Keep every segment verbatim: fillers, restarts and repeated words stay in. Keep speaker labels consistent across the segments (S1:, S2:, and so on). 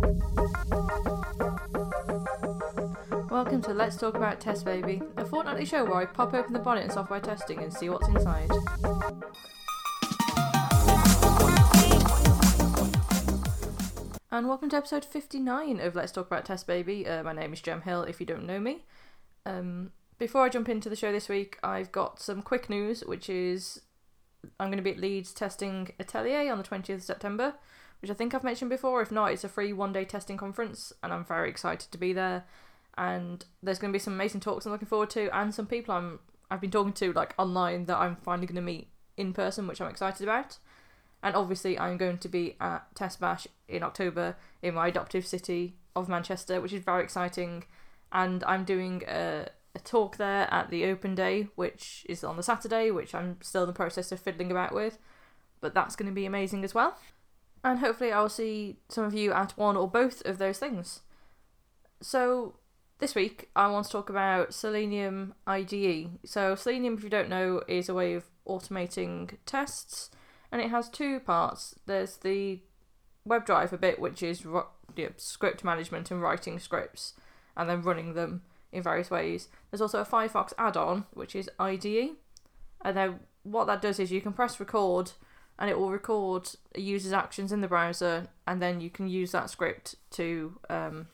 S1: Welcome to Let's Talk About Test Baby, a fortnightly show where I pop open the bonnet in software testing and see what's inside. And welcome to episode fifty-nine of Let's Talk About Test Baby. Uh, my name is Jem Hill, if you don't know me. Um, before I jump into the show this week, I've got some quick news, which is I'm going to be at Leeds testing Atelier on the twentieth of September, which I think I've mentioned before. If not, it's a free one-day testing conference, and I'm very excited to be there. And there's going to be some amazing talks I'm looking forward to, and some people I'm, I've been talking to like online that I'm finally going to meet in person, which I'm excited about. And obviously I'm going to be at Test Bash in October in my adoptive city of Manchester, which is very exciting. And I'm doing a, a talk there at the open day, which is on the Saturday, which I'm still in the process of fiddling about with. But that's going to be amazing as well. And hopefully I'll see some of you at one or both of those things. So this week, I want to talk about Selenium I D E. So Selenium, if you don't know, is a way of automating tests, and it has two parts. There's the WebDriver bit, which is you know, script management and writing scripts, and then running them in various ways. There's also a Firefox add-on, which is I D E, and then what that does is you can press record, and it will record a user's actions in the browser, and then you can use that script to um,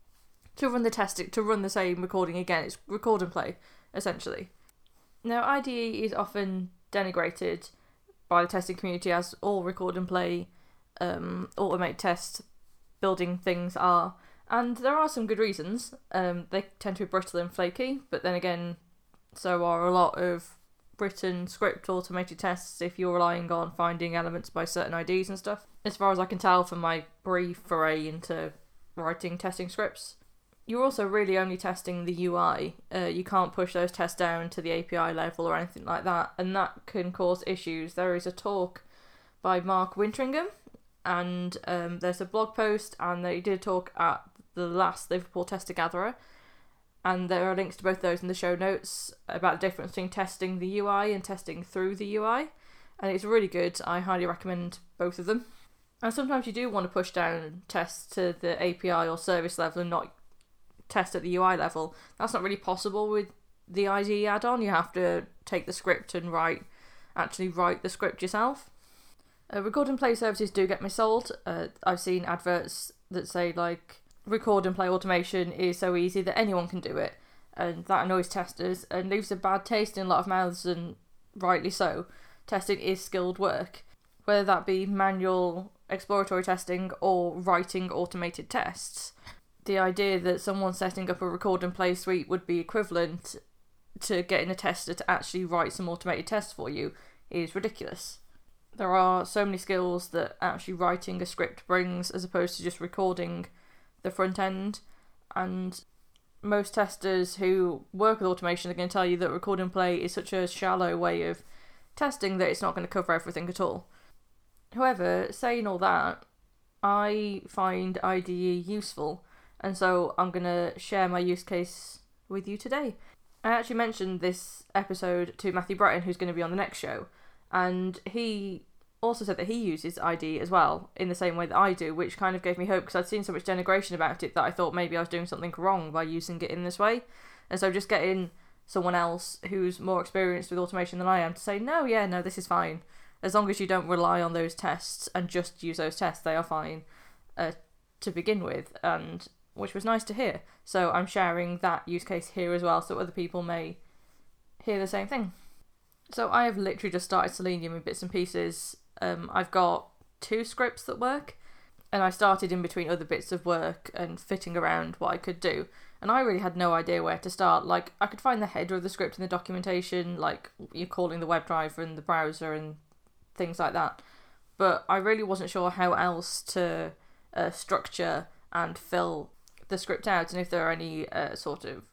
S1: to run the test, to run the same recording again. It's record and play, essentially. Now, I D E is often denigrated by the testing community, as all record and play um, automate test building things are. And there are some good reasons. Um, they tend to be brittle and flaky, but then again, so are a lot of written script automated tests if you're relying on finding elements by certain I Ds and stuff. As far as I can tell from my brief foray into writing testing scripts, you're also really only testing the U I. Uh, you can't push those tests down to the A P I level or anything like that, and that can cause issues. There is a talk by Mark Wintringham, and um, there's a blog post, and they did a talk at the last Liverpool Tester Gatherer, and there are links to both those in the show notes about the difference between testing the U I and testing through the U I, and it's really good. I highly recommend both of them. And sometimes you do want to push down tests to the A P I or service level and not test at the U I level. That's not really possible with the I D E add-on. You have to take the script and write, actually write the script yourself. Uh, record and play services do get me sold. Uh, I've seen adverts that say like, record and play automation is so easy that anyone can do it, and that annoys testers and leaves a bad taste in a lot of mouths, and rightly so. Testing is skilled work, whether that be manual exploratory testing or writing automated tests. The idea that someone setting up a record and play suite would be equivalent to getting a tester to actually write some automated tests for you is ridiculous. There are so many skills that actually writing a script brings, as opposed to just recording the front end, and most testers who work with automation are going to tell you that record and play is such a shallow way of testing that it's not going to cover everything at all. However, saying all that, I find I D E useful, and so I'm going to share my use case with you today. I actually mentioned this episode to Matthew Breton, who's going to be on the next show, and he also said that he uses I D E as well, in the same way that I do, which kind of gave me hope, because I'd seen so much denigration about it that I thought maybe I was doing something wrong by using it in this way. And so just getting someone else who's more experienced with automation than I am to say, no, yeah, no, this is fine. As long as you don't rely on those tests and just use those tests, they are fine uh, to begin with, and which was nice to hear. So I'm sharing that use case here as well, so other people may hear the same thing. So I have literally just started Selenium in bits and pieces. Um, I've got two scripts that work, and I started in between other bits of work and fitting around what I could do. And I really had no idea where to start. Like, I could find the header of the script in the documentation, like you're calling the WebDriver and the browser and things like that. But I really wasn't sure how else to uh, structure and fill the script out, and if there are any uh, sort of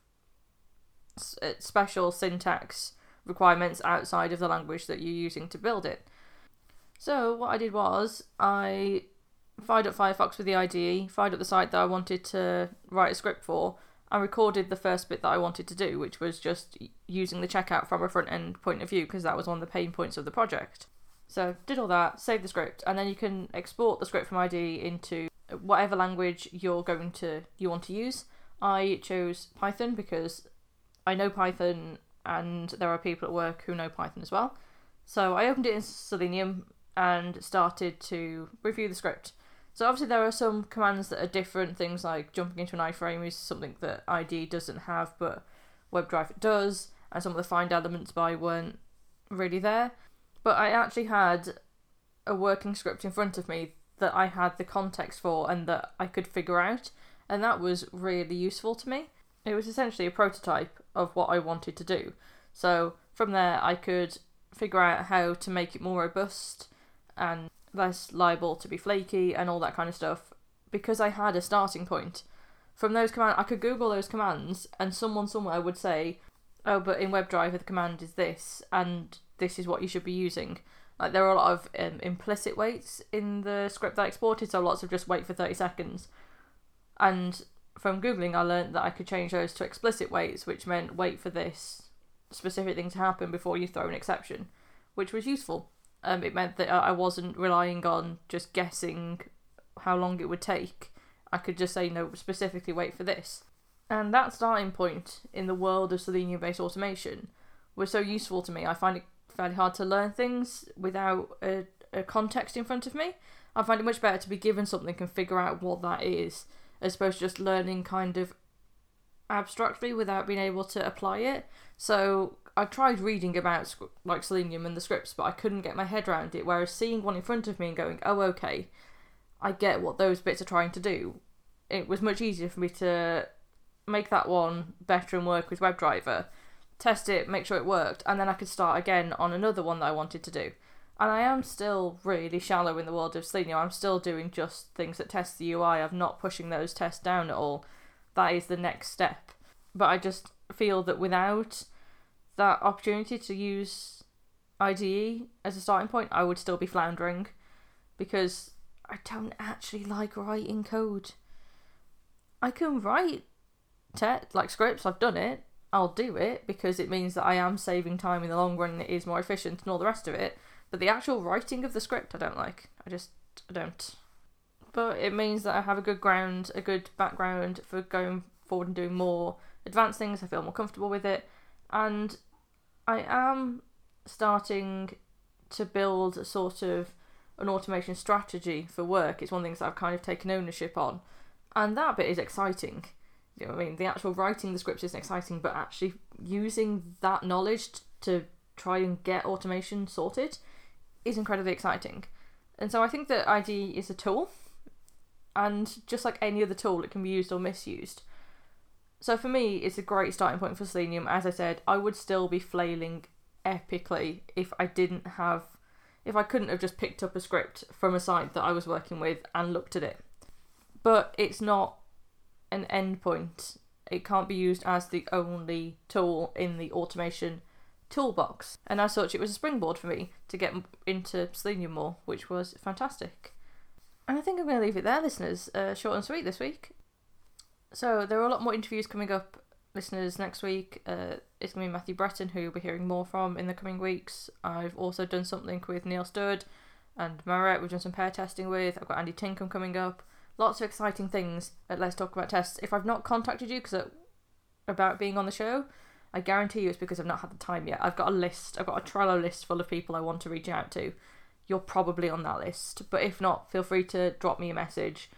S1: s- special syntax requirements outside of the language that you're using to build it. So what I did was I fired up Firefox with the I D E, fired up the site that I wanted to write a script for, and recorded the first bit that I wanted to do, which was just using the checkout from a front end point of view, because that was one of the pain points of the project. So did all that, saved the script, and then you can export the script from I D E into whatever language you're going to you want to use. I chose Python because I know Python and there are people at work who know Python as well. So I opened it in Selenium and started to review the script. So obviously there are some commands that are different, things like jumping into an iframe is something that I D E doesn't have but WebDriver does, and some of the find elements by weren't really there. But I actually had a working script in front of me that I had the context for and that I could figure out, and that was really useful to me. It was essentially a prototype of what I wanted to do. So from there I could figure out how to make it more robust and less liable to be flaky and all that kind of stuff, because I had a starting point. From those commands, I could Google those commands and someone somewhere would say, oh, but in WebDriver the command is this, and this is what you should be using. Like, there are a lot of um, implicit waits in the script that I exported, so lots of just wait for thirty seconds. And from Googling, I learned that I could change those to explicit waits, which meant wait for this specific thing to happen before you throw an exception, which was useful. Um, it meant that I wasn't relying on just guessing how long it would take. I could just say, no, specifically wait for this. And that starting point in the world of Selenium-based automation was so useful to me. I find it fairly hard to learn things without a, a context in front of me. I find it much better to be given something and figure out what that is, as opposed to just learning kind of abstractly without being able to apply it. So I tried reading about like Selenium and the scripts, but I couldn't get my head around it, whereas seeing one in front of me and going, oh, okay, I get what those bits are trying to do, it was much easier for me to make that one better and work with WebDriver, test it, make sure it worked, and then I could start again on another one that I wanted to do. And I am still really shallow in the world of Selenium. I'm still doing just things that test the U I. I'm not pushing those tests down at all. That is the next step. But I just feel that without that opportunity to use I D E as a starting point, I would still be floundering, because I don't actually like writing code. I can write te- like scripts, I've done it, I'll do it, because it means that I am saving time in the long run and it is more efficient and all the rest of it, but the actual writing of the script I don't like. I just I don't. But it means that I have a good ground, a good background for going forward and doing more advanced things. I feel more comfortable with it, and I am starting to build a sort of an automation strategy for work. It's one of the things that I've kind of taken ownership on, and that bit is exciting. You know what I mean? The actual writing the scripts isn't exciting, but actually using that knowledge to try and get automation sorted is incredibly exciting. And so I think that I D E is a tool, and just like any other tool, it can be used or misused. So for me, it's a great starting point for Selenium. As I said, I would still be flailing epically if I didn't have, if I couldn't have just picked up a script from a site that I was working with and looked at it. But it's not an endpoint. It can't be used as the only tool in the automation toolbox. And as such, it was a springboard for me to get into Selenium more, which was fantastic. And I think I'm going to leave it there, listeners. Uh, short and sweet this week. So there are a lot more interviews coming up, listeners, next week. Uh, it's going to be Matthew Breton, who you'll be hearing more from in the coming weeks. I've also done something with Neil Sturd and Maret. We've done some pair testing with. I've got Andy Tinkham coming up. Lots of exciting things at Let's Talk About Tests. If I've not contacted you because about being on the show, I guarantee you it's because I've not had the time yet. I've got a list. I've got a Trello list full of people I want to reach out to. You're probably on that list. But if not, feel free to drop me a message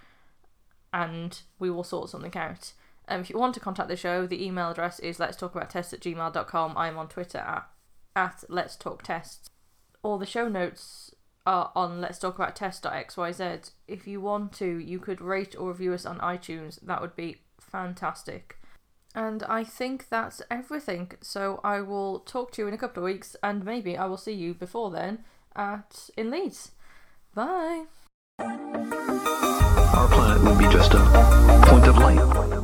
S1: and we will sort something out. Um, if you want to contact the show, the email address is letstalkabouttests at gmail dot com. I'm on Twitter at, at Let's Talk Tests. All the show notes are on lets talk about test dot x y z. If you want to, you could rate or review us on iTunes. That would be fantastic. And I think that's everything. So I will talk to you in a couple of weeks, and maybe I will see you before then at in Leeds. Bye.
S2: Our planet will be just a point of light.